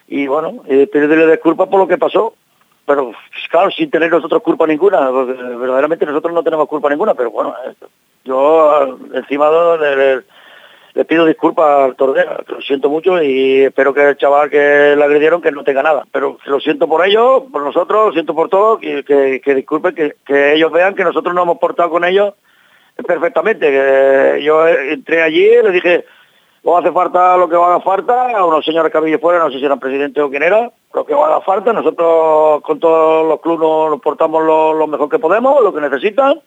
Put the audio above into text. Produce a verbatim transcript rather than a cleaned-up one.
y bueno, eh, pedirle disculpas por lo que pasó, pero claro, sin tener nosotros culpa ninguna, porque verdaderamente nosotros no tenemos culpa ninguna, pero bueno, eh, yo encima de, de, le pido disculpas al Tordera, que lo siento mucho y espero que el chaval que le agredieron que no tenga nada, pero lo siento por ellos, por nosotros, lo siento por todos, que, que, que disculpen, que, que ellos vean que nosotros nos hemos portado con ellos perfectamente, que yo entré allí, le dije, o hace falta lo que haga falta, a unos señores que había fuera, no sé si eran presidente o quién era, lo que haga falta, nosotros con todos los clubes nos portamos lo, lo mejor que podemos, lo que necesitan,